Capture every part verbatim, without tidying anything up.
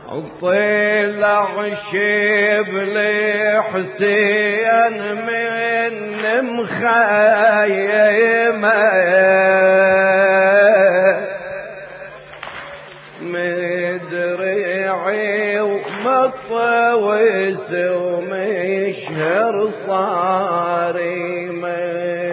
وطلع شبل حسين من مخيمة مدرعي ومطوس ومشهر صارمة.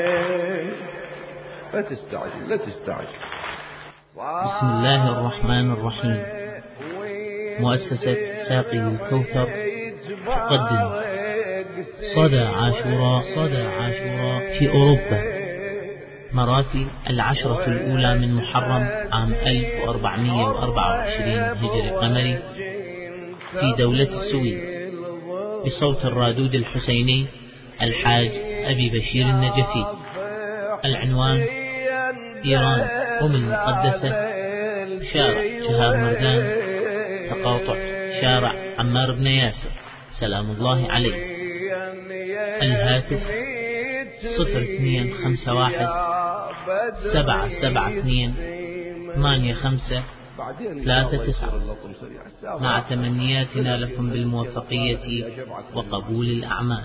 لا تستعجل لا تستعجل. بسم الله الرحمن الرحيم. مؤسسة ساقي الكوثر تقدم صدى عاشوراء صدى عاشوراء في أوروبا، مراسي العشرة الأولى من محرم عام ألف وأربعمائة وأربعة وعشرين هجري قمري في دولة السويد، بصوت الرادود الحسيني الحاج أبي بشير النجفي. العنوان: إيران أم المقدسة، شارع شهاب مردان، تقاطع شارع عمار بن ياسر سلام الله عليه. الهاتف صفر اثنين خمسة واحد سبعة سبعة اثنين ثمانية خمسة ثلاثة تسعة، مع تمنياتنا لكم بالموفقية وقبول الأعمال.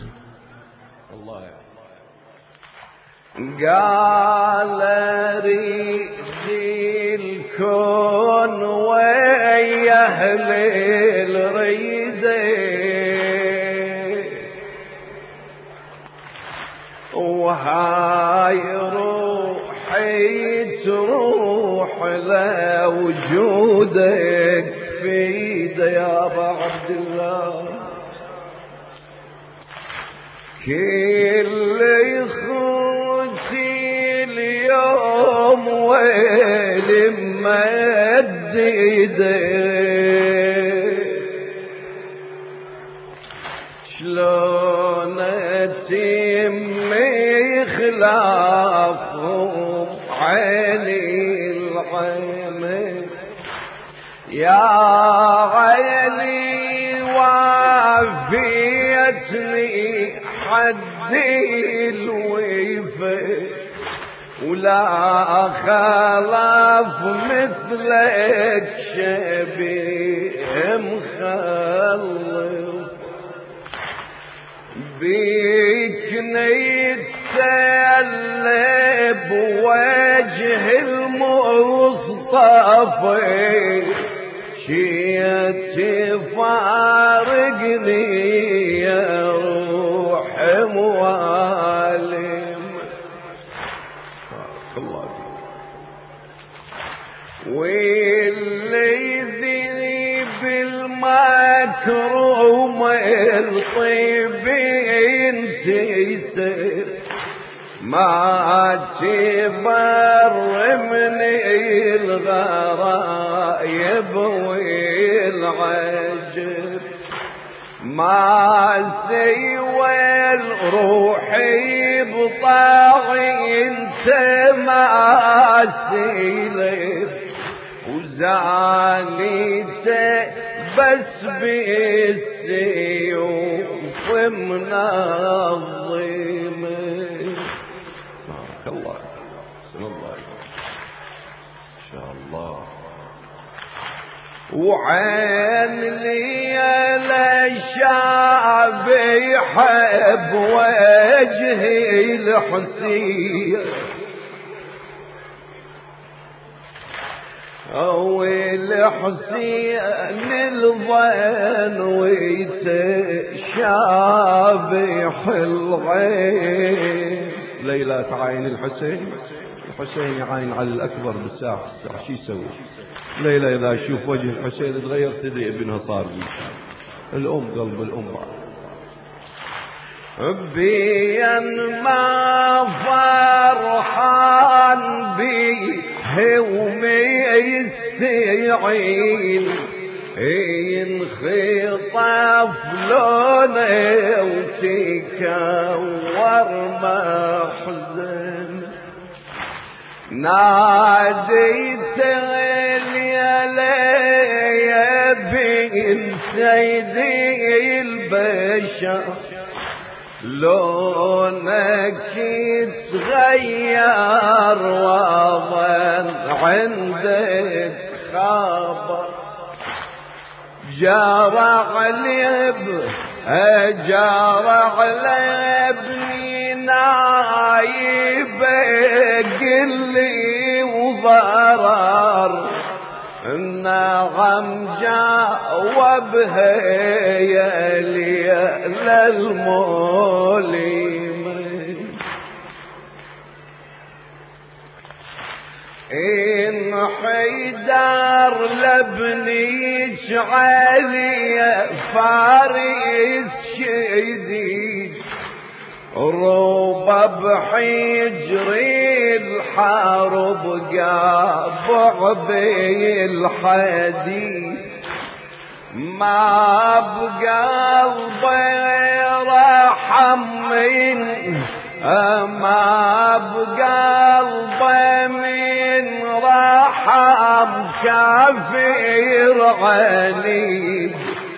قال ريد الكون ويا أهل الريدة، وهاي روحي تروح لوجودك في يا أبا عبد الله. كل يخوتي اليوم ويلي مدده، شلون اتم خلافهم عيني العمى يا عيني وافيتني حدي الوفا، ولا خلاف مثلك شبيه مخلف، بيك نتسلى بوجه المصطفى، شيت فارقني يا روح موالم. واللي ذي بالمكروم الطيبين تيسر، ما تبر من الغرايب والعجب، ما سوى الروحي بطاعي انت ما سيلف، وزانيته بس بالسيوف منظمه. بارك الله بسم الله ان شاء الله. وعين لي الشعب يحب وجهي الحسين، أو الحسين الظن ويتشابح العين. ليلى تعاين الحسين، الحسين يعاين على الأكبر بالساحة، شو يسوي؟ ليلى إذا أشوف وجه الحسين تغير تدري ابنها صار بي. الأم قلب الأم بيا ما فرحان بيه وميستعين، ينخطف لونه وتكور محزن، ناديت يا بنت سيدي البشر، لونك يتغير وظن عندك خبر، جارع لب جارع لابني نايب قلي وضرر النغم جاوبها يا ليل المولم إن حيدر لابنيك علي فارس شديد روبه بحجري الحرب قابع بالحديد ما بقلبي رحم من ما بقلبي من رحم كافر عنيد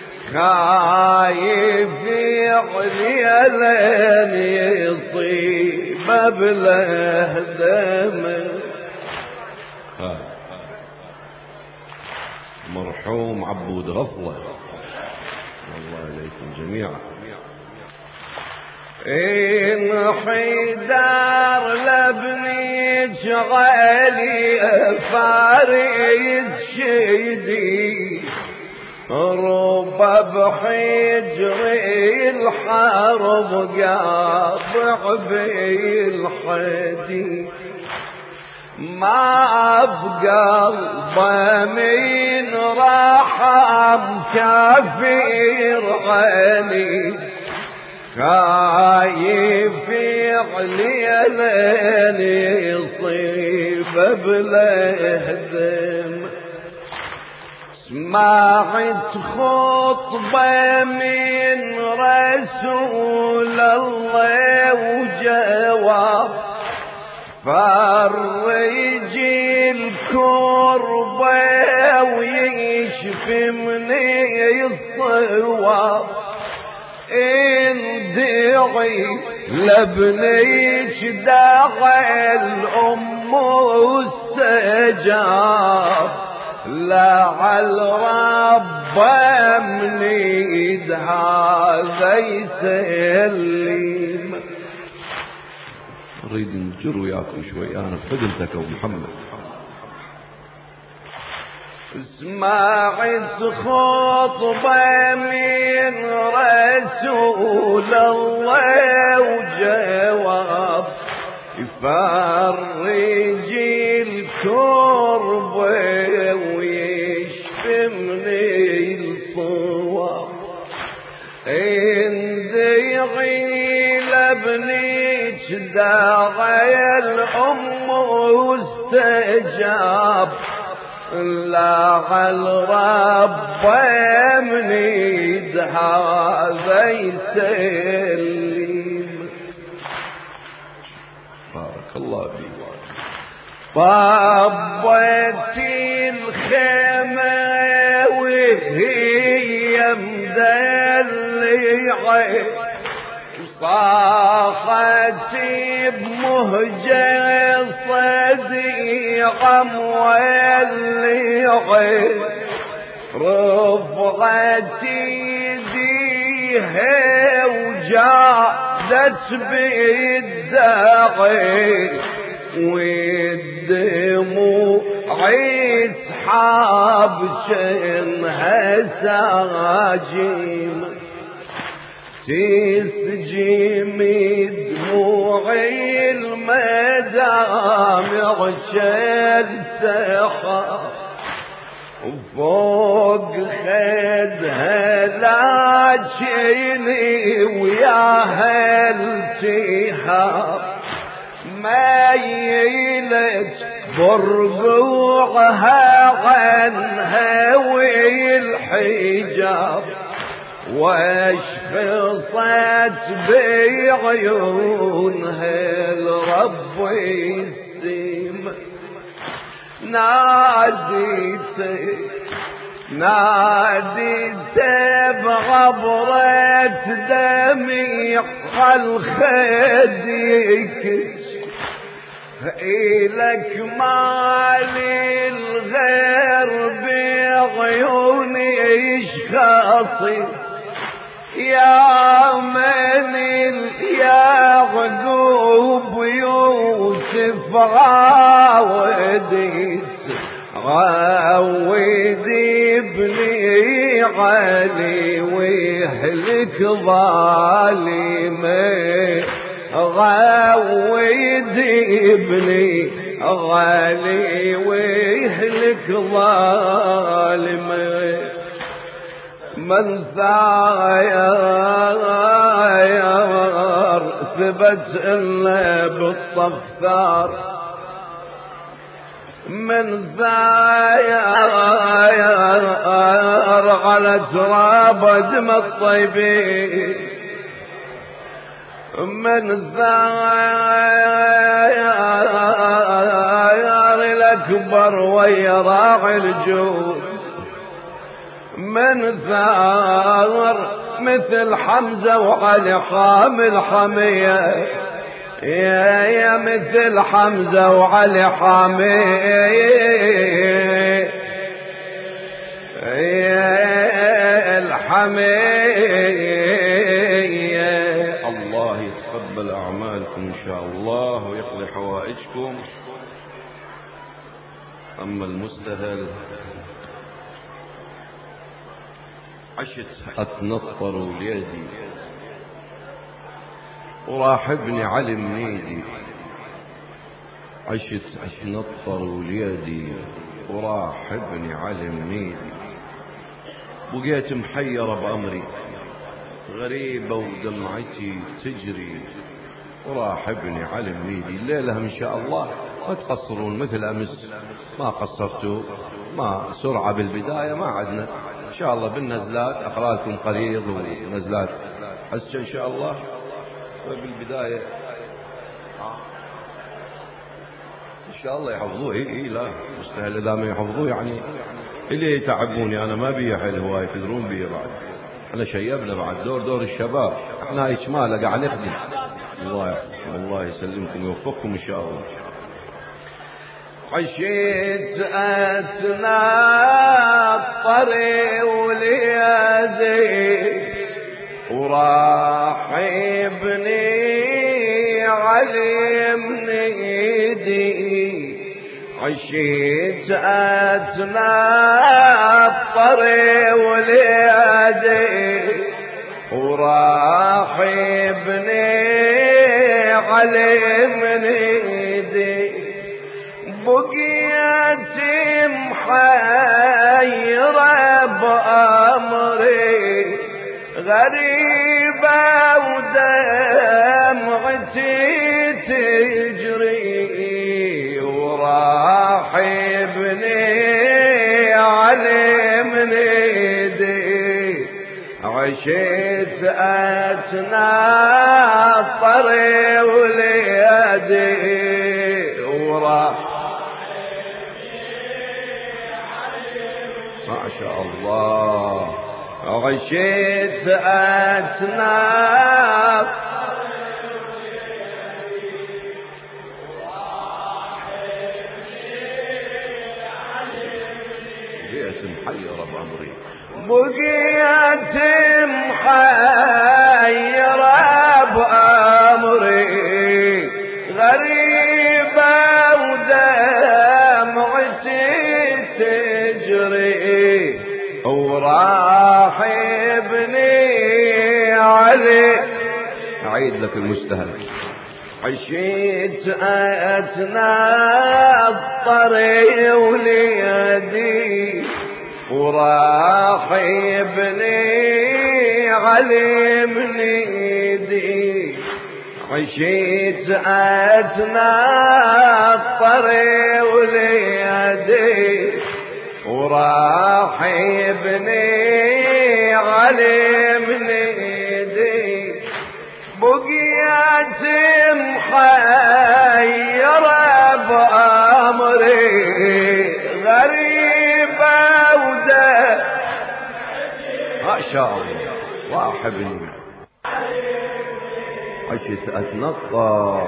خايف يعلن يصيب بله دم. مرحوم عبود غفلة الله عليكم جميعا. إن حيدر لابني شغالي فارس شديد ربه بحجري الحرب قاطع بالحديد ما بقلبه من رحم كافر عنيد خايف يعلن يصيب بله دم. سمعت خطبة من رسول الله وجواب فرج الكربة ويشفي من الصواب اندعي لابنيك دعا الأم استجاب لعل رب من ايد هذا يسلم. نريد نجر وياكم شوي انا بخدمتك ابو محمد. سمعت خطبة من رسول الله وجواب يفرج الكرب ويشفي من الصواب اندعي لابنيك داعي الأم واستجاب لعل رب من ايد هذا يسلم. بارك الله فيك. طبت الخيمة وهي مدلعة صاخت بمهجة صديقة مولعة رفعت يديها وجادت بالداعي والدموع يسحب جنها ساجم تسجم دموعي المدامع شالسخا وفوق خدها لاجني وياها التهاب مايلت برقوعها عنها والحجاب واشفصت بعيونها الرب يسيم. ناديت ناديت بغبرة دمي الخد يكش إلك مالي الغير بعيوني خاصي يا من يعقوب يوسف عاودي عاودي ابني علي ويهلك ظالمي عاودي ابني علي ويهلك ظالمي من ثاير ثبت إلا بالطفار من ثاير على تراب دم الطيبين من ثاير الأكبر ويراعي الجود من ثار مثل حمزة وعلي حامل حمية يا يا مثل حمزة وعلي حامية يا الحمية. الله يتقبل أعمالكم إن شاء الله ويقضي حوائجكم. أما المستهل عشت أتنطر وليدي وراحبني علي منيدي عشت أتنطر وليدي وراحبني علي منيدي بقيت محيرة بأمري غريبة ودمعتي تجري وراحبني علي منيدي. الليلة إن شاء الله ما تقصرون مثل أمس ما قصرتوا ما سرعة بالبداية ما عدنا إن شاء الله بالنزلات أقرأ لكم قريض ونزلات حسن إن شاء الله. وبالبداية إن شاء الله يحفظوه. إيه إيه لا مستهل إذا ما يحفظوه يعني اللي يتعبوني أنا ما بي حيل هواي تدرون بي بعد احنا شيبنا بعد دور دور الشباب احنا إجمالة قاعد نخدم. الله الله يسلمكم ويوفقكم إن شاء الله. عشيت أتنطري وليدي وراحبني علي منيدي عشيت أتنطري وليدي وراحبني علي منيدي بقيت محيرة بأمري غريبة ودمعتي تجري وراحبني علي منيدي عشت أتنطري وليدي وراح ما شاء الله عشت أتنطري محيرة بأمري بقيت محيرة بأمري غريبة ودمعتي تجري وراحبني علي. أعيد لك المستهلك. عشيت أتنطري وليدي وراحبني علي منيدي عشيت أتنطري وليدي وراحبني علي منيدي بقيت محيرة بأمري غريبة وده ما شاء الله واحبني عشت أتنطر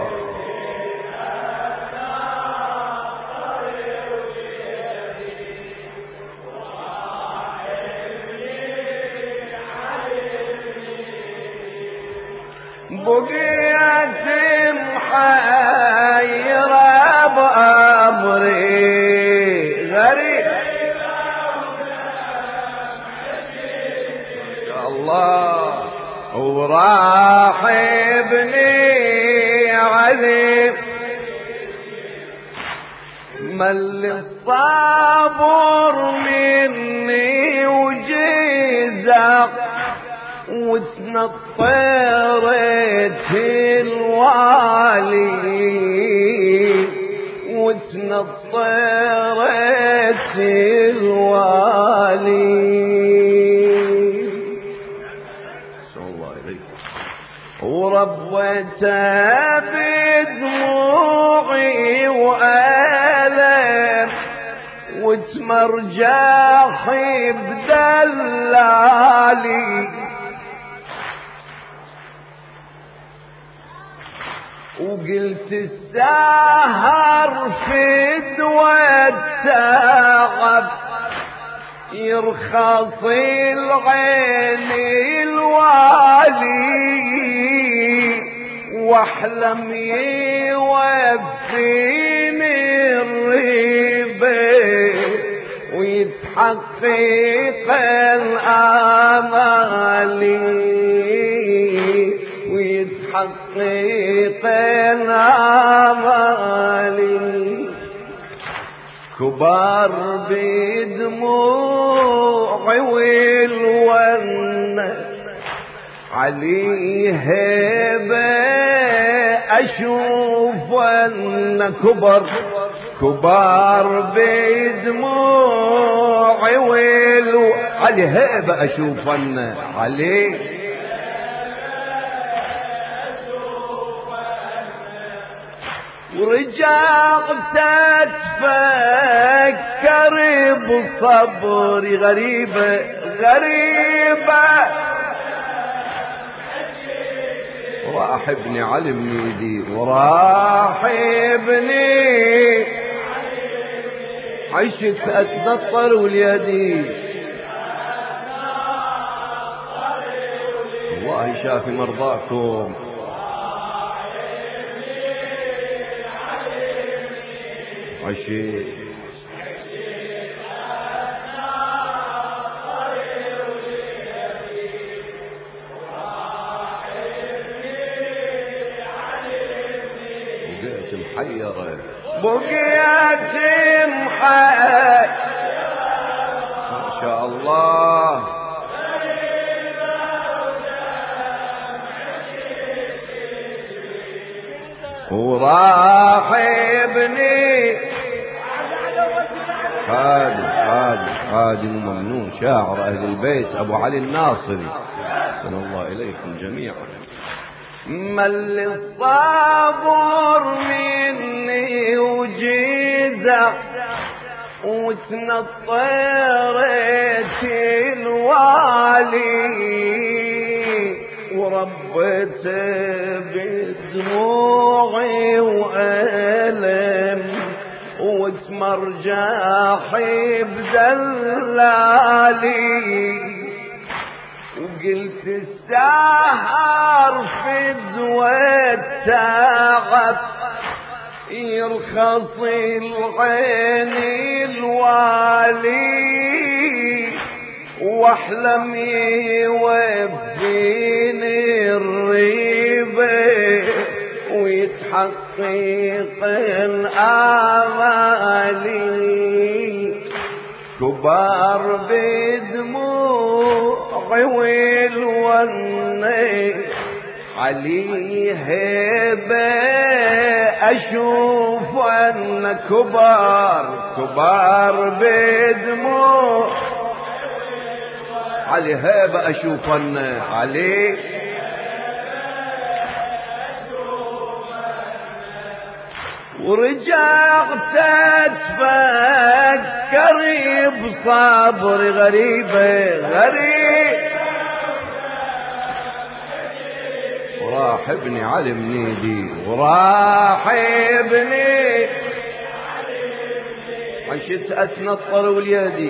بقيت محيرة بأمري غريب ما شاء الله وراح ابني علي مل الصبر مني وجزق وتنطرت الوالي وتنطرت الوالي وربيته بدموعي وألم وتمرجاحي بدلالي وقلت السهر في دوا التعب يرخص العين الوالي واحلم يوفيني الريبه ويتحقق الامالي ويتحقق الامالي كبار بدموعي والون عليه أشوف أن كبر كبار بدموعي والو عليه أشوف أن عليه ورجعت اتفكر بصبري غريبة غريبة وراح ابني علمني دي وراح ابني عشت اتنطر واليدي الله شافي مرضاكم عشت محيرة بقيت محيرة ما شاء الله وراح ابني خادم خادم خادم ممنون شاعر أهل البيت أبو علي الناصري أحسن الله إليكم جميعا مل الصبر مني وجيزة وتنطرت الوالي وربت بدموعي وألم وتمرجاحي بدلالي وقلت السهر في دوا التعب يرخص العين الوالي واحلم يوفيني الريبه ويتحقق الامالي كبار بدموعي والوني عليه أشوف أن كبار كبار بدموع عليه أشوف أن عليه ورجعت اتفكر بصبر غريبة غريب وراح ابني علمني دي وراح ابني عشت اتنطر واليدي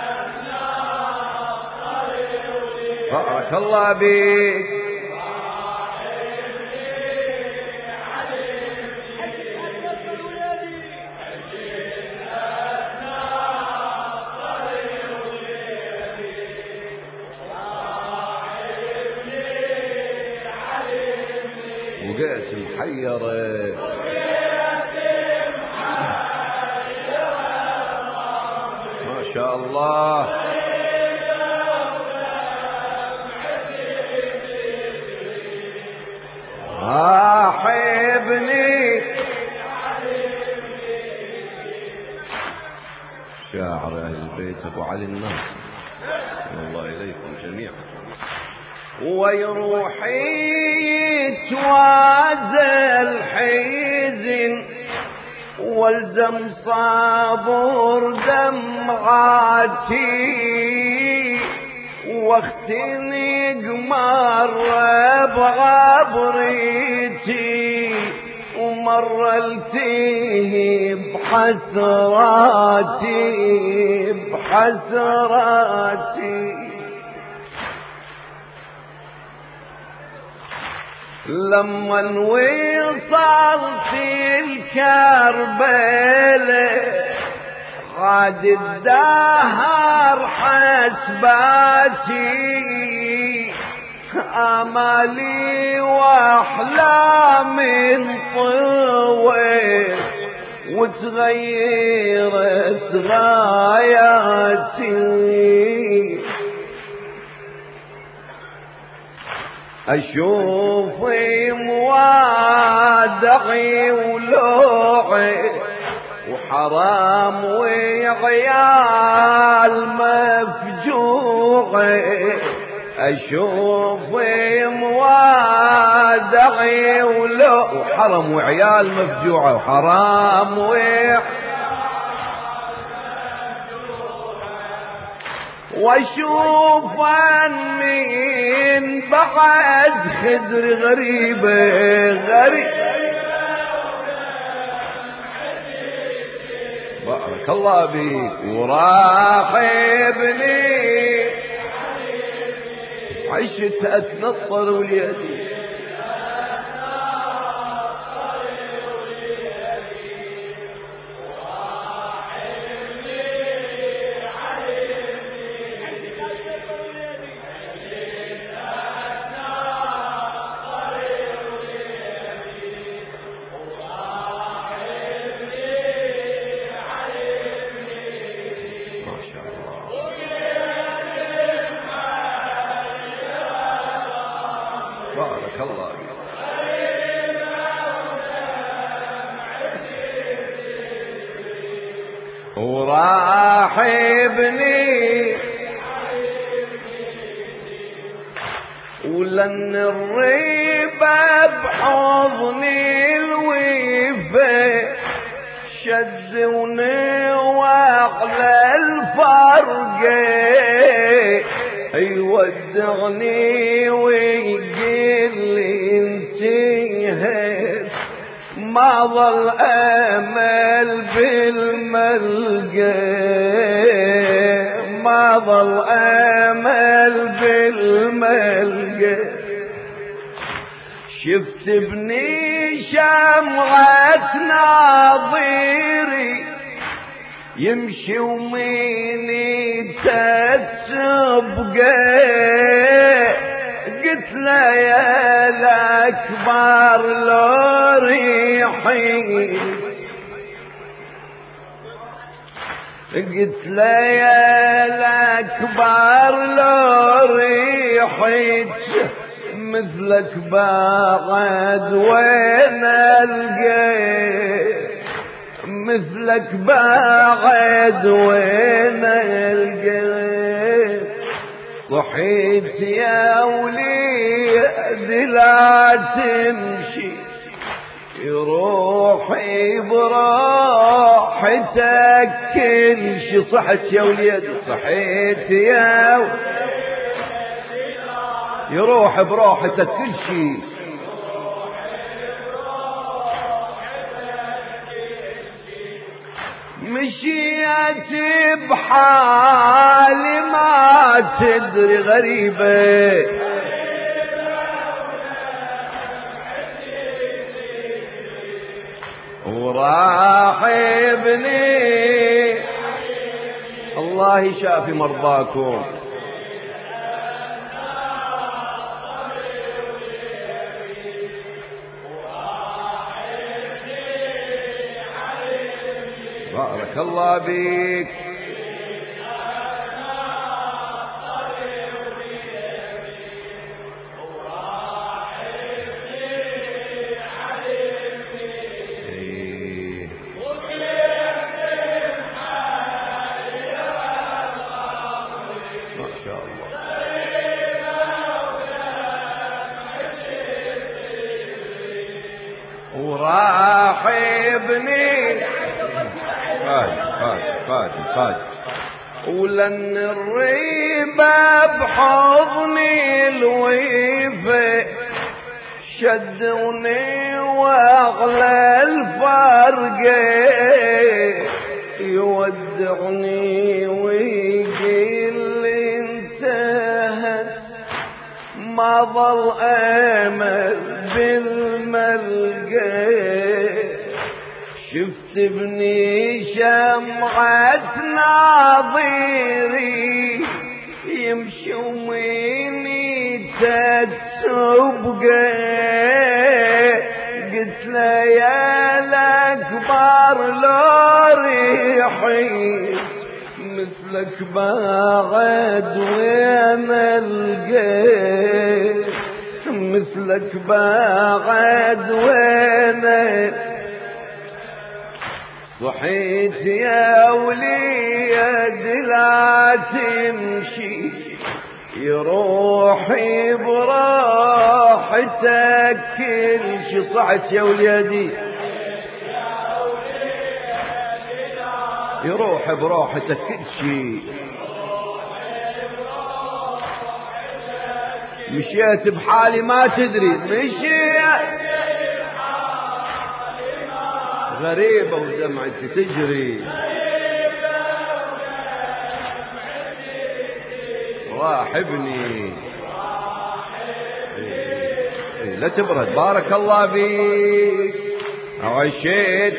بارك الله بيك محيرة. ما شاء الله. راحبني شاعر أهل البيت أبو علي الناصر الله إليكم جميعا. ويروحي توازى الحزن والزم صابر دمعاتي واختنق مرة بعبريتي ومرلتيه بحسراتي بحسراتي. لما وصلت الكربلة عاد الدهر حسباتي آمالي وأحلامي انطوت وتغيرت غاياتي. أشوف موادعي ولوعي وحرام وعيال مفجوعي. أشوف موادعي ولوعي وحرام وعيال مفجوعة وحرام وعيال واشوف من بعد خدر غريبة غريب. بارك الله بيك. وراحبني عشت أتنطر وليدي بارك الله بك. وراحبني ولن الريبة بحضني الوفا شزوني وعلى الفرقة يودعني ويقول لي انتهت ما ظل امل بالملقى ما ظل امل بالملقى. شفت ابني شمعة ناظري يمشي وميني تتسبقه قلت له يا الأكبر لو ريحي قلت له يا الأكبر لو ريحي مثلك بعد وين القيت مثلك بعد وين القيت. صحيت يا وليد لا تمشي روحي براحتك كل شي. صحت يا وليد صحيت يا وليد يروح براحتك كل شي. مشيت بحالي ما تدري غريبة وراحبني الله يشافي مرضاكم. بارك الله بيك. وراحبني فاج فاج فاج فاج ولن الريبة بحضني الويفة شدوني واغلى الفرقة يودعني ويقول لي انتهت ما ظل امل بالملقى شفت ابني شمعة ناظري يمشي وميني تتسبقى قلت له يا الأكبر لو ريحي مثلك بعد وين القى مثلك بعد وين صحيت يا وليد لا تمشي يروحي براحتك كل شي صعت يا وليدي يروح براحتك كل شي مشيت بحالي ما تدري مشيت غريبة ودمعتي تجري راحبني إيه لا تبرد بارك الله فيك عشيت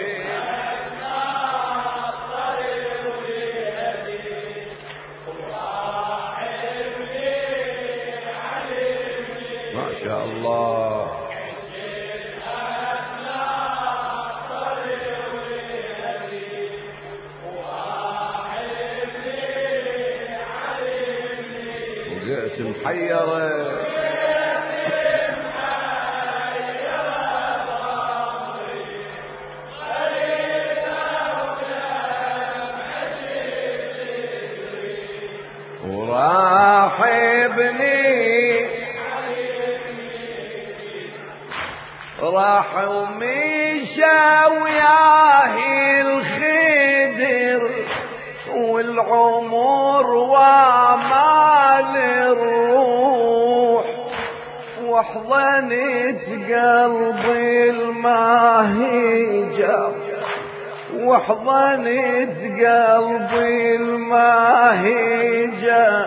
ما شاء الله وجئت محيرة وراحبني راح ومشى وياه الخدر والعمر وامال الروح واحضنت قلبي الماهجة واحضنت قلبي الماهجة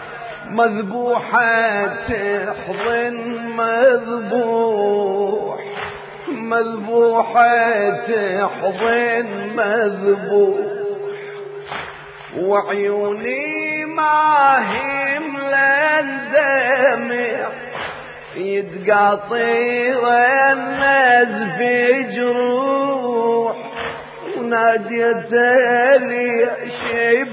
مذبوحة تحضن مذبوح مذبوحة تحضن مذبوح وعيوني ما هم للدمع يتقاطر الناس في جروح وناديت لي شيب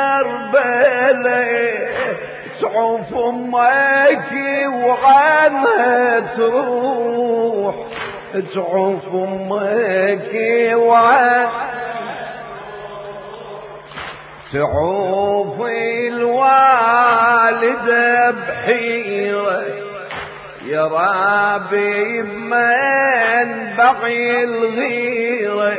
كربلاء تعوف امك وعنها تروح تعوف امك وعنها تعوف الوالدة بحيرة يا رابي بمنبع الغيرة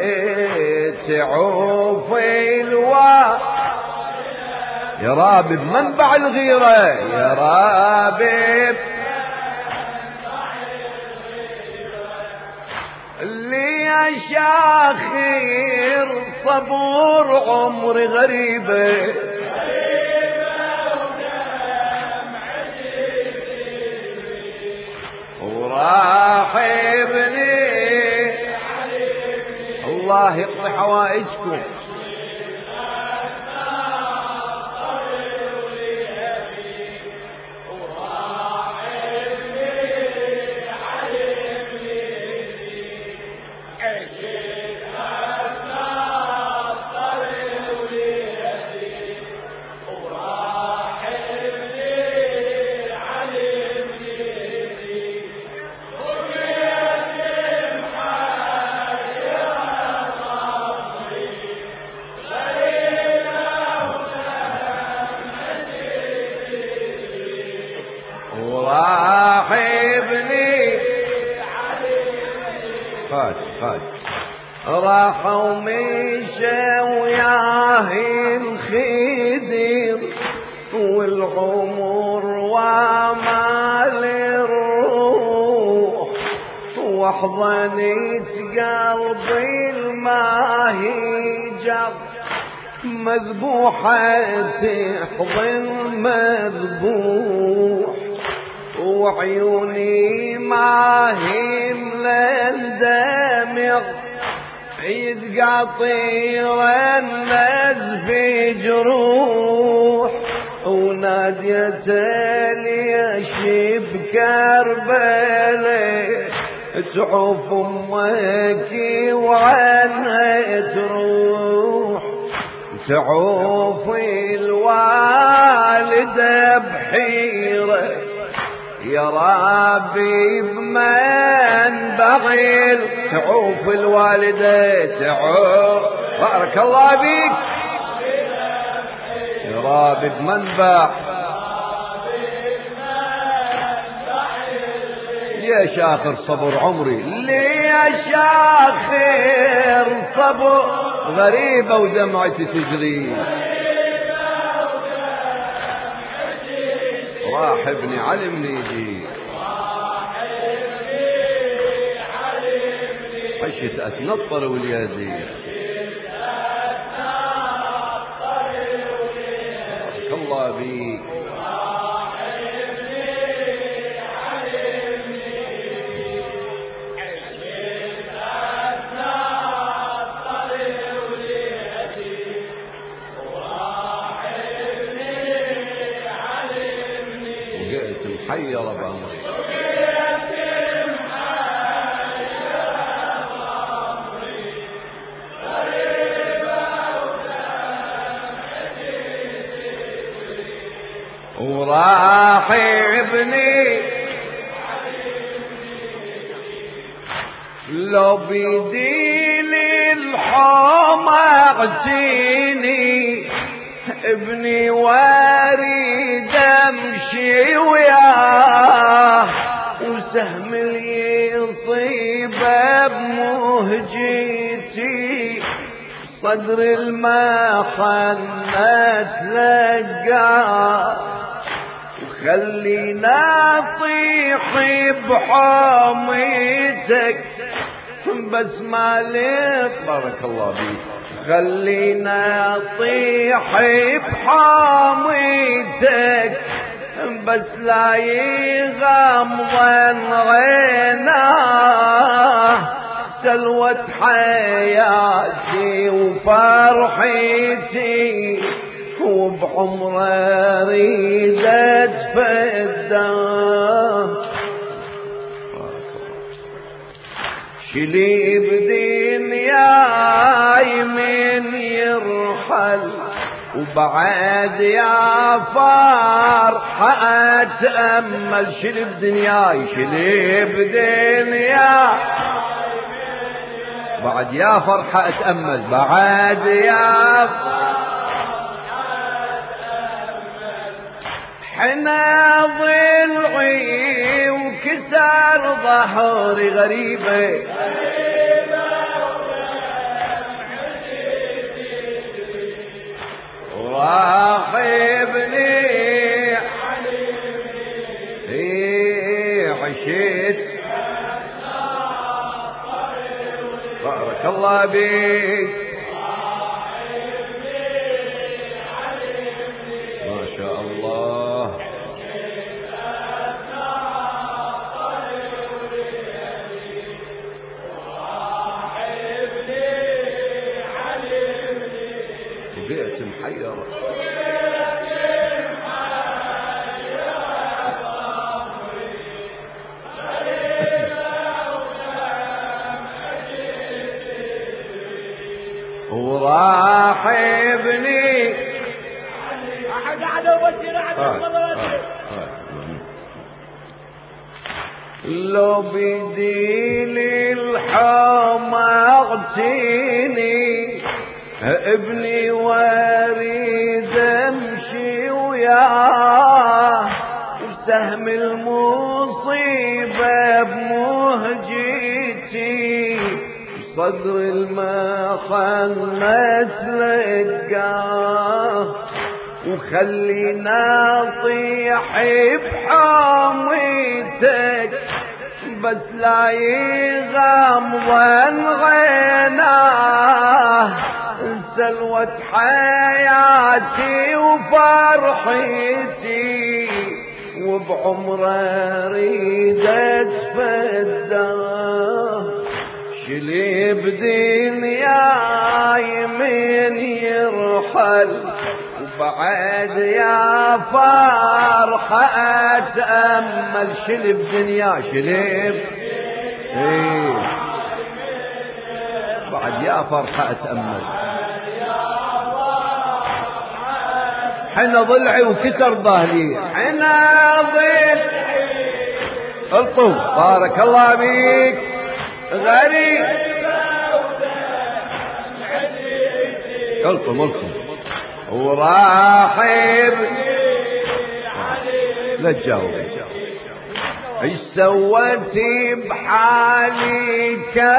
تعوف الوالدة يا رابي بمنبع الغيرة يا رابي اللي يا شاخير صبور عمري غريبة وراحبني الله يقضي حوائجكم وراح ابني خاد خاد راحوا مشوا وياه الخدر والعمر ومال الروح وحضنت قلبي الماهجر مذبوحة تحضن مذبوح وعيوني معهم للدمع يتقاطر النزف جروح وناديت ليش بكربلاء تعوف امك وعنها تروح تعوف الوالدة بحيرة يا ربي بمن بغيل تعوف الوالدة تعوف بارك الله بيك يا ربي بمنبع يا شاخر صبر عمري ليه شاخر صبر غريبة ودمعتي تجري راح ابني علمني دي عشت اتنطر وليادي بارك الله بيك محير بأمري وراح ابني لو بيدي للحوم اعطيني ابني واريد امشي وياه وسهم يصيب بمهجتي صدر المخنة تلقاه وخلينا اطيح بحومتك بس ما لي بارك الله بيك خلينا اطيح بحومتك بس لا يغمضن عيناه سلوة حياتي وفرحتي وبعمره اريد اتفداه شلي بدنياي من يرحل وبعد يا فرحة اتأمل شلي بدنياي شلي بدنياي بعد يا فرحة اتأمل بعد يا حنا ضلعي وكسر ظهري غريبة راح ابني ايه عشت بارك الله بيك ما شاء الله وبيئة محيرة وراح ابني احد قعدوا بصير لو بدي للحوم اغتني ابني واريد امشي وياه سهم المصيبة بمهجتي صدر المخنث لقاه وخلينا اطيح بحاميتك بس لا يغمضن غيناه سلوة حياتي وفرحتي وبعمره اريد اتفداه شلي بدنياي من يرحل وبعد يا فرحة اتأمل شلي بدنياي شلي ايه بعد يا فرحة اتأمل حنا ضلعي وكسر ظهري حنا ضلعي الطو بارك الله بيك غريب الطم الطم وراحب لا تجاوب ايش سويتي بحالي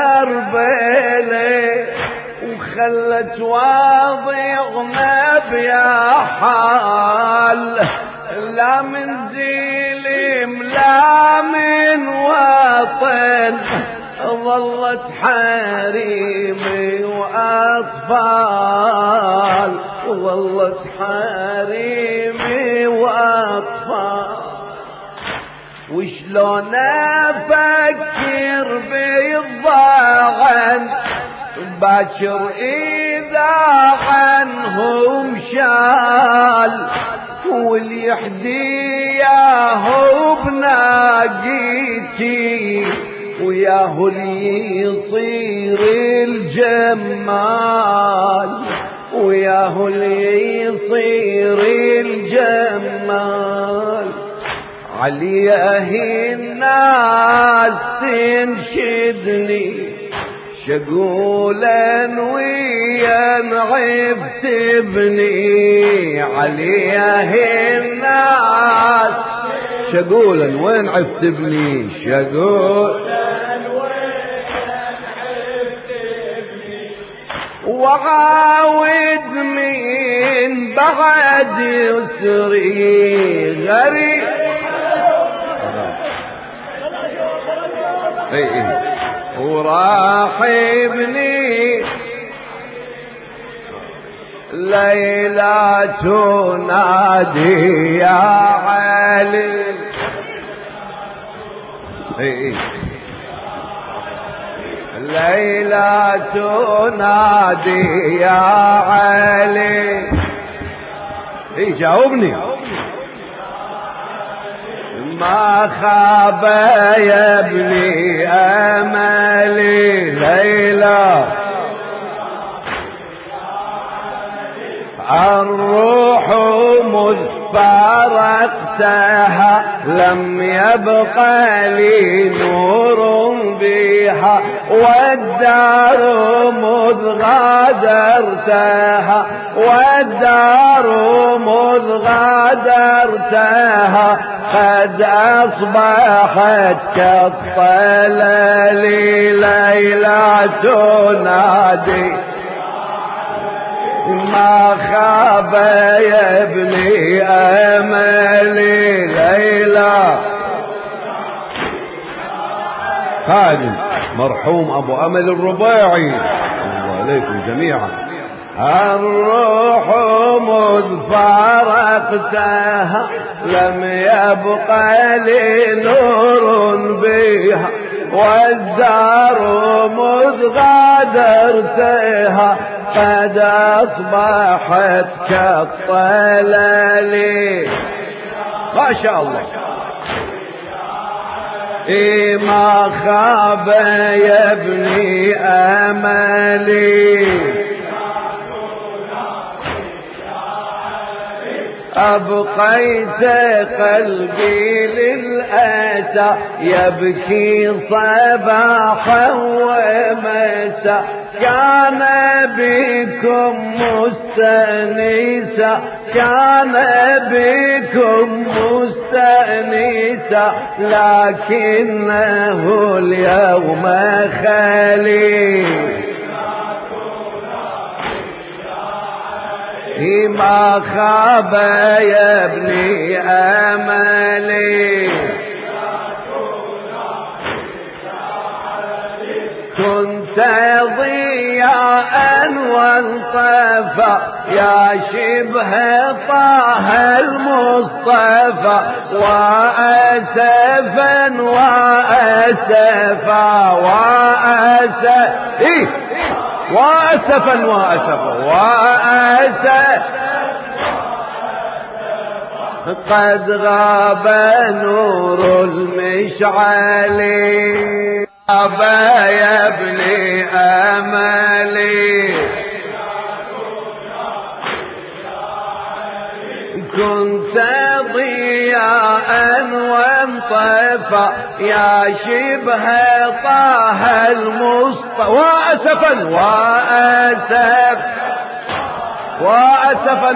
كربلة وخلت واضعنا بيا حال لا من زيلم لا من وطن ظلت حريمي وأطفال وظلت حريمي وأطفال وشلون أفكر بالضاعن باكر إذا عنهم شال واللي يحدياه بناقيتي وياه اللي يصير الجمال وياه اللي يصير الجمال عليه الناس تنشدني شقولا وينعب تبني عليه الناس شقولا وين عفت ابني شقولا وعاود من بعد يسري غريب اي اي وراح ابني ليلى تنادي يا علي اي اي ليلى تنادي يا علي اي جاوبني ما خاب يا ابني املي ليلى الروح مذ فارقتها لم يبق لي نور بها والدار مذ غادرتها والدار مذ غادرتها قد أصبحت كالطلل ليلى تنادي ما خاب يا ابني املي ليلى خادم مرحوم ابو امل الرباعي الله عليكم جميعا الروح مذ فارقتها لم يبق لي نور بها والدار مذ غادرتها قد أصبحت كالطلل ما شاء الله إيه ما خاب يا ابني أملي أبقيت قلبي للأسى يبكي صباحا ومساء كان بكم مستنيسا كان بكم مستنيسا أنيسة لكنه اليوم خالي ما خاب يا ابني أملي كنت ضياء وانطفى يا شبه طه المصطفى وأسفا وأسفا وأسفا إيه وأسفا وأسفا وأسفا قد غاب نور المشعل أبا يا ابني أملي كنت ضياء وانطفى يا شبه طه المصطفى وأسفا وأسف وأسفا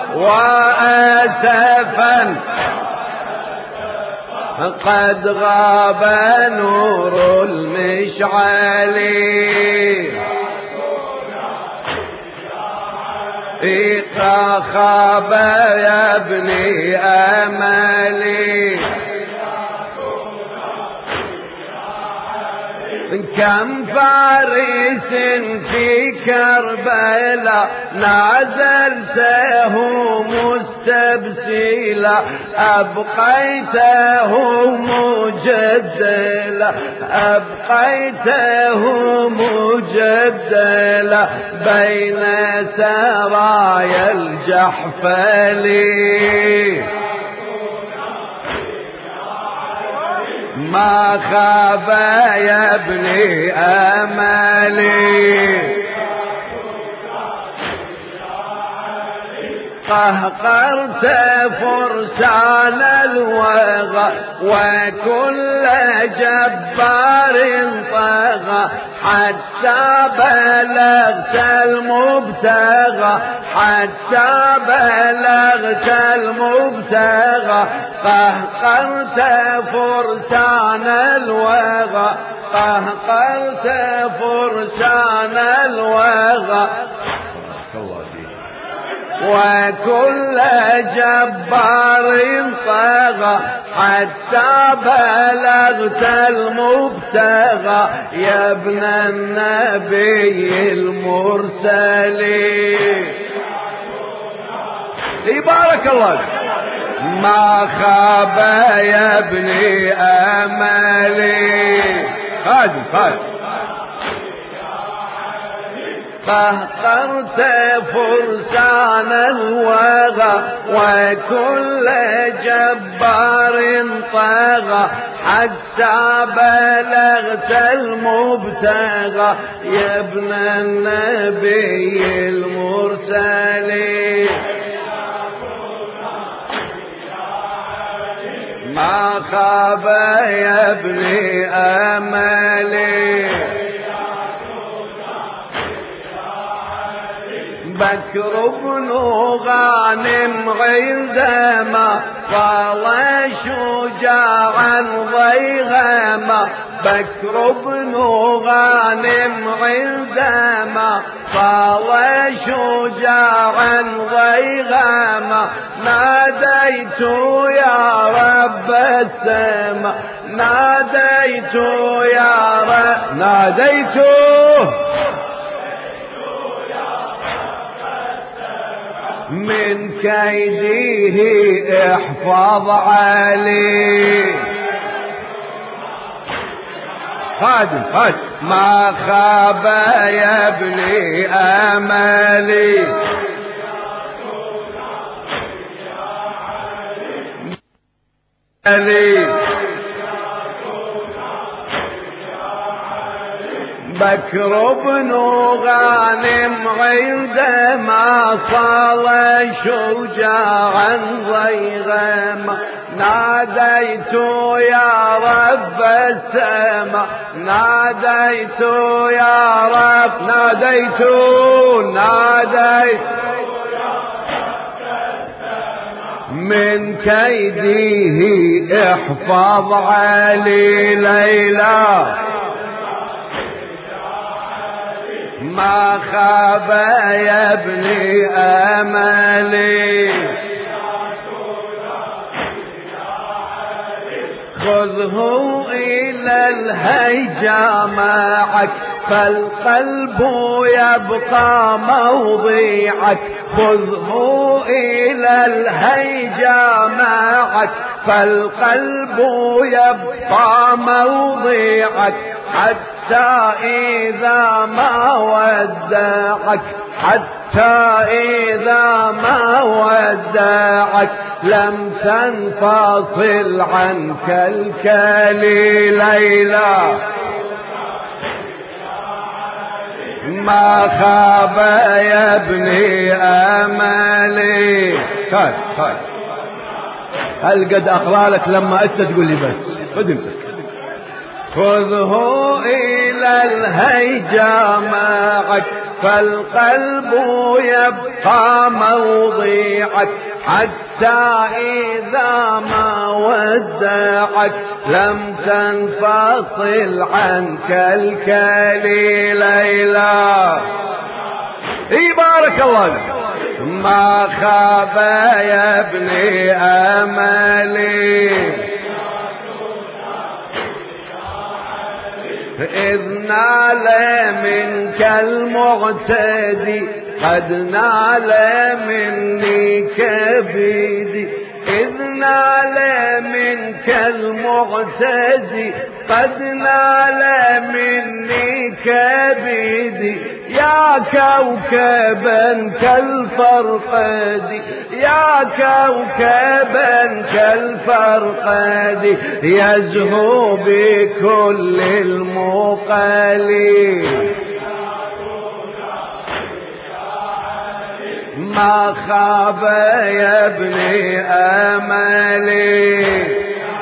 وأسفا قد غاب نور المشعل خاب يا ابني أملي كم فارس في كربلاء نازلته مستبسلا أبقيته مجدلا أبقيته مجدلا بين سرايا الجحفلي ما خاب يا ابني أملي قهقرت فرسان الوغى وكل جبار طغى حتى بلغت المبتغى حتى بلغت المبتغى قهقرت فرسان الوغى قهقرت فرسان الوغى وكل جبار طغى حتى بلغت المبتغى يا ابن النبي المرسل بارك الله ما خاب يا ابني أملي خادم خادم قهقرت فرسان الوغى وكل جبار طغى حتى بلغت المبتغى يا ابن النبي المرسل ما خاب يا ابني أملي بكر بن غانم عندما صار شجاعا ضيغما بكر بن غانم عندما صار شجاعا ضيغما ناديت يا رب السماء ناديت يا رب ناديته من كيده احفظ علي خادم خادم ما خاب يا ابني أملي بكر بن غانم عندما صار شجاعا ضيغما ناديت يا رب السماء ناديت يا رب ناديت ناديت من كيده احفظ علي ليلى ما خاب يا ابني املي خذه الى الهيجا معك فالقلب يبقى موضيعك خذه إلى الهيجا معك فالقلب يبقى موضيعك حتى إذا ما ودعك حتى إذا ما ودعك لم تنفصل عنك الكلي ليلى ما خاب يا ابني املي. هاي هاي هل قد اقرالك لما انت تقول لي بس خدمتك خذه الى الهيجا معك فالقلب يبقى موضيعك حتى إذا ما ودعك لم تنفصل عنك الكلي ليلى. اي بارك الله لك. ما خاب يا ابني املي إذ نال منك المعتدي قد نال مني كبيدي إذ نال منك المعتدي قد نال مني كبيدي يا كوكبا كالفرقد يا كوكبا كالفرقد يزهو بكل المقاليد ما خاب يا ابني املي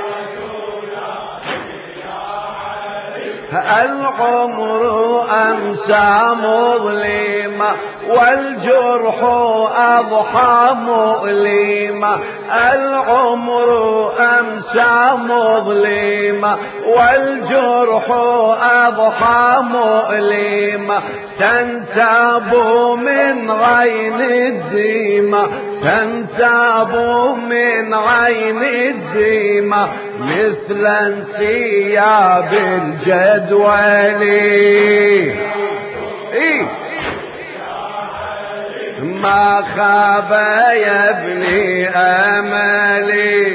العمر امسى مظلمة والجرح اضحى مؤلمة العمر امسى مظلمة والجرح اضحى مؤلمة تنساب من عين الديمة تنساب من عين الديمة مثل انسياب الجدول إيه؟ ما خاب يا ابني املي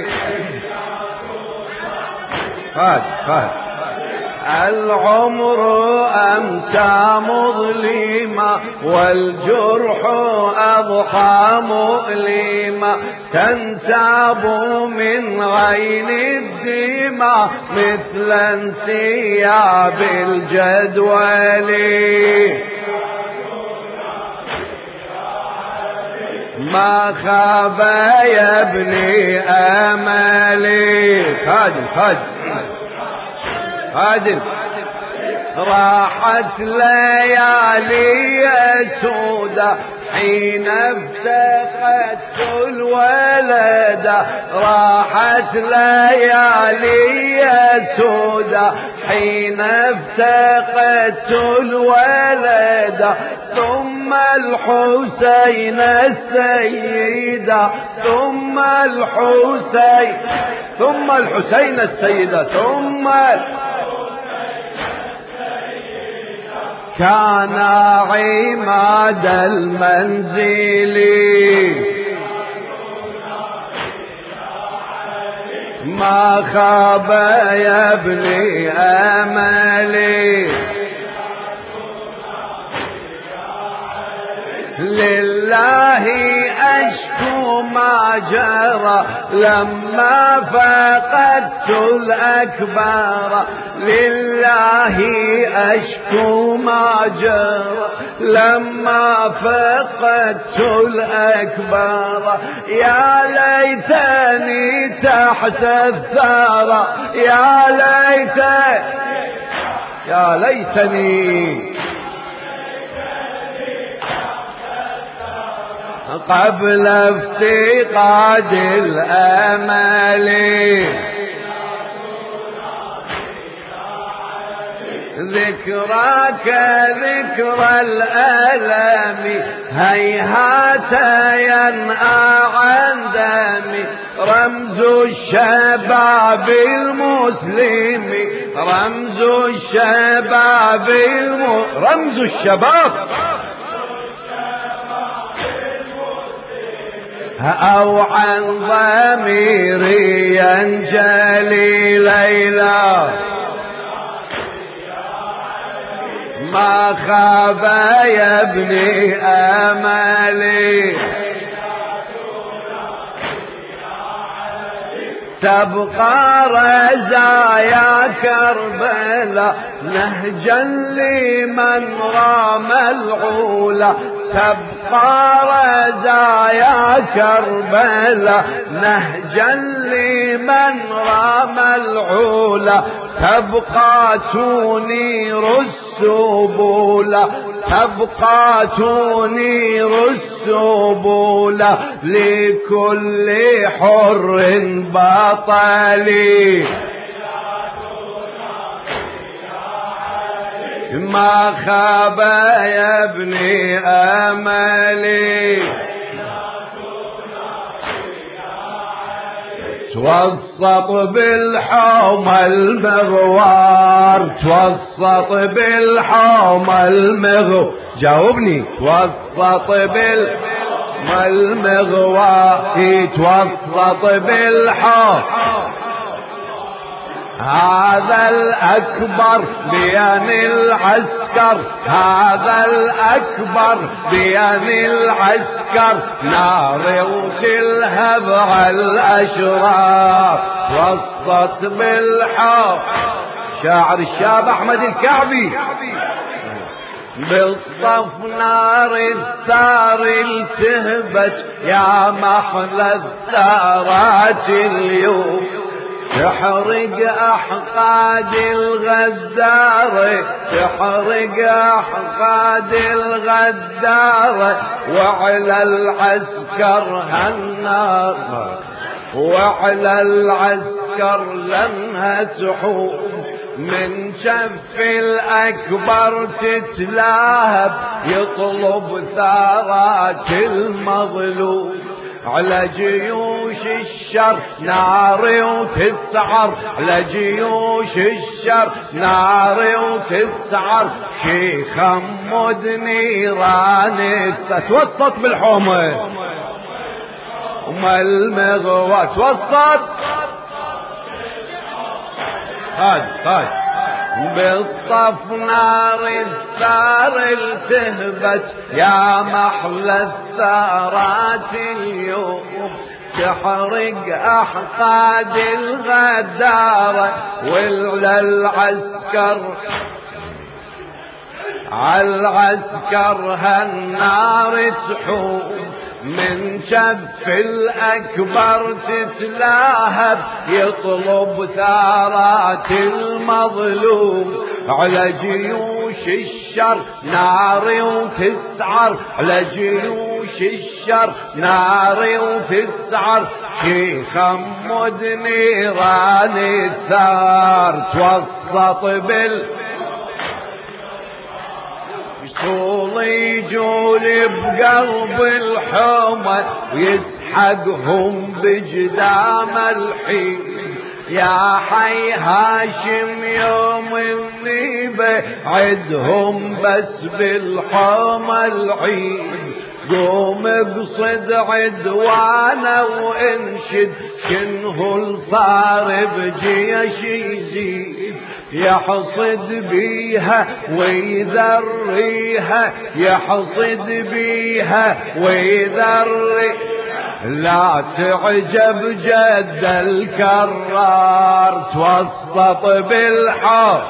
هاد هاد العمر امسى مظلمة والجرح اضحى مؤلمة تنساب من عين الدمى مثل انسياب الجدول ما خاب يا ابني املي هادي هادي هادي راحت ليالي سودة حين افتقدت الولد راحت ليالي سودة حين افتقدت الولد ثم الحسين السيدة ثم الحسين ثم الحسين السيدة ثم كان عماد المنزل ما خاب يا ابني املي لله أشكو ما جرى لما فقدت الأكبر لله أشكو ما جرى لما فقدت الأكبر يا ليتني تحت الثرى يا ليت يا ليتني قبل افتقاد الأمل ذكراك ذكرى الألم هيهات ينأى عن دمي رمز الشباب المسلم رمز الشباب الم... رمز الشباب أو عن ضميري ينجلي ليلى ما خاب يا ابني أملي تبقى رزايا كربلاء نهجا لمن رام العلا تبقى رزايا كربلاء نهجا لمن رام العلا تبقى تنير السبل تبقى تنير السبل لكل حر بطل ما خاب يا ابني أملي توسط بالحومة المغوار توسط بالحومة المغوار جاوبني توسط بالحومة المغوار توسط بالحومة هذا الأكبر بين العسكر هذا الأكبر بين العسكر نار وتلهب على الأشرار وسط بالحار شاعر الشاب أحمد الكعبي بالطف نار الثار التهبت يا محلى الثارات اليوم تحرق أحقاد الغدارة تحرق أحقاد الغدارة وعلى العسكر هالنار وعلى العسكر لمها تحوم من شف الأكبر تتلاهب يطلب ثارات المظلوم على جيوش الشر نار وتسعر على جيوش الشر نار وتسعر شيخ مد نيران توسط بالحومة وما المغوى توسط هاد هاد بالطف نار الثار التهبت يا محلى الثارات اليوم تحرق أحقاد الغدارة وعلى العسكر على العسكر هالنار تحوم من شف الأكبر تتلاهب يطلب ثارات المظلوم على جيوش الشر نار وتسعر على جيوش الشر نار وتسعر شيخ مد نيران الثار توسط بال طول يجول بقلب الحومة ويسحقهم بجدام الحين يا حي هاشم يوم النيبة عدهم بس بالحومة العين قوم اقصد عدوانا وانشد شنه الصار بجيش يزيد يحصد بيها ويذريها يحصد بيها ويذري لا تعجب جد الكرار توسط بالحار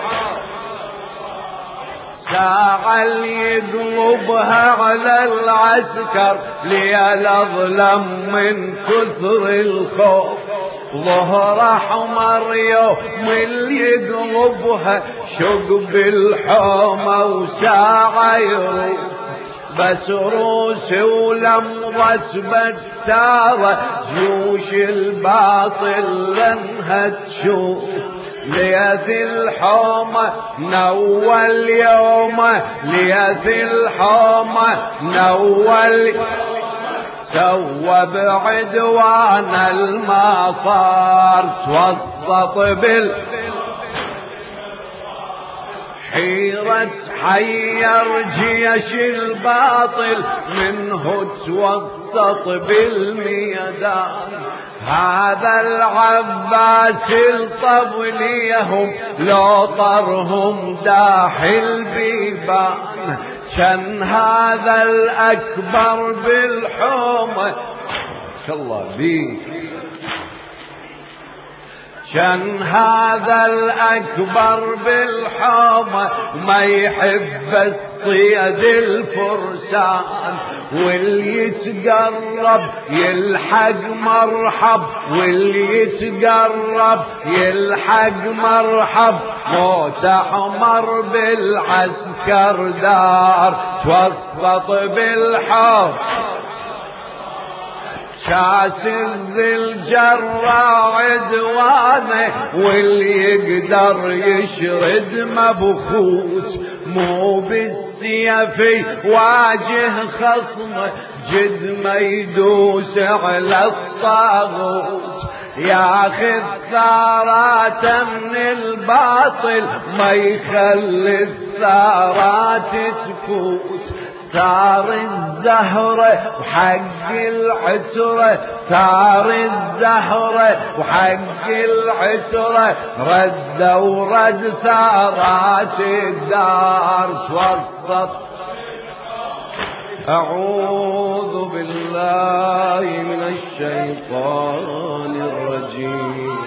ساعة يقلبها على العسكر ليلظلم من كثر الخوف ظهر احمر يوم اللي يقلبها شق بالحومة وساعة يروح بس روسي ولمضت بتارة جيوش الباطل لنها تشوف ليث الحومة نوى اليوم ليث الحومة نوى سوى بعدوان المصار توسط بال حيرة حير جيش الباطل منه توسط بالميدان هذا العباس الصب ليهم لو طرهم داحي البيبان كان هذا الأكبر بالحومة شاء الله بيك كان هذا الأكبر بالحومة ما يحب الصيد الفرسان واللي يتقرب يلحق مرحب واللي يتقرب يلحق مرحب موت أحمر بالعسكر دار توسط بالحوم شاسد الجرى عدوانه واللي يقدر يشرد مبخوت مو بالسيف واجه خصمه جد ما يدوس على الطاغوت ياخذ ثارات من الباطل ما يخلي الثارات تفوت ثار الزهرة وحق العترة ثار الزهرة وحق العترة رد ورد ثارات الدار توسط أعوذ بالله من الشيطان الرجيم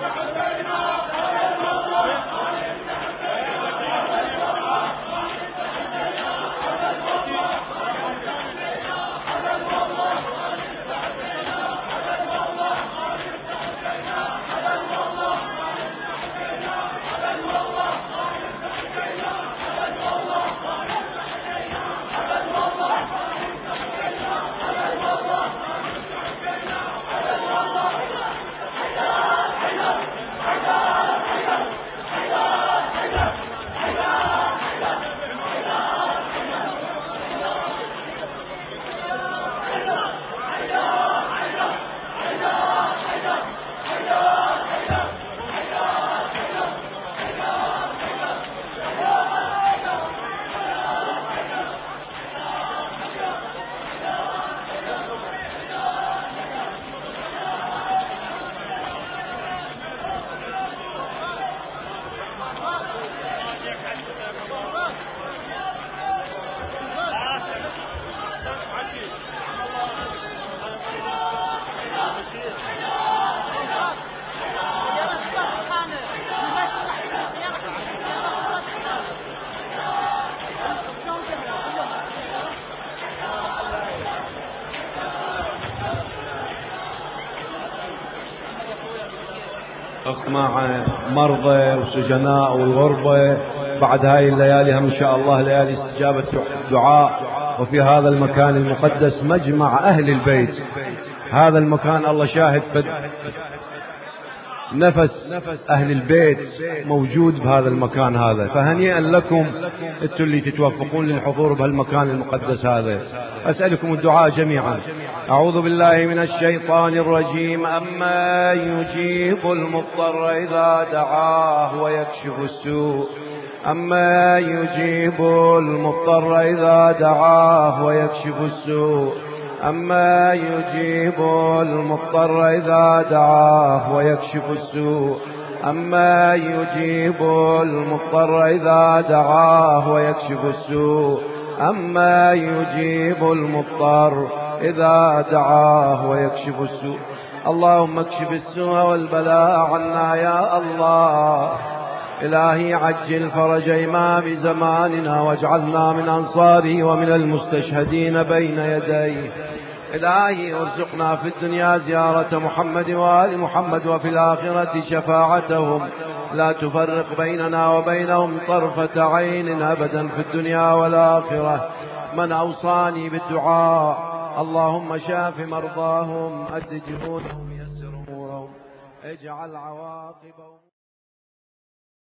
أخ مع مرضى وسجناء والغربة بعد هاي الليالي هم إن شاء الله ليالي استجابة الدعاء وفي هذا المكان المقدس مجمع أهل البيت هذا المكان الله شاهد فد نفس أهل البيت موجود بهذا المكان هذا فهنيئا لكم انتم اللي تتوفقون للحضور بهالمكان المقدس هذا أسألكم الدعاء جميعا أعوذ بالله من الشيطان الرجيم أما يجيب المضطر إذا دعاه ويكشف السوء أما يجيب المضطر إذا دعاه ويكشف السوء أما يجيب المضطر إذا دعاه ويكشف السوء أما يجيب المضطر إذا دعاه ويكشف السوء أما يجيب المضطر إذا دعاه ويكشف السوء اللهم اكشف السوء والبلاء عنا يا الله إلهي عجل فرج إمام زماننا واجعلنا من أنصاره ومن المستشهدين بين يديه إلهي ارزقنا في الدنيا زيارة محمد وآل محمد وفي الآخرة شفاعتهم لا تفرق بيننا وبينهم طرفة عين أبدا في الدنيا والآخرة. من أوصاني بالدعاء اللهم شاف مرضاهم، أد جهودهم، يسر أمورهم، اجعل عواقبهم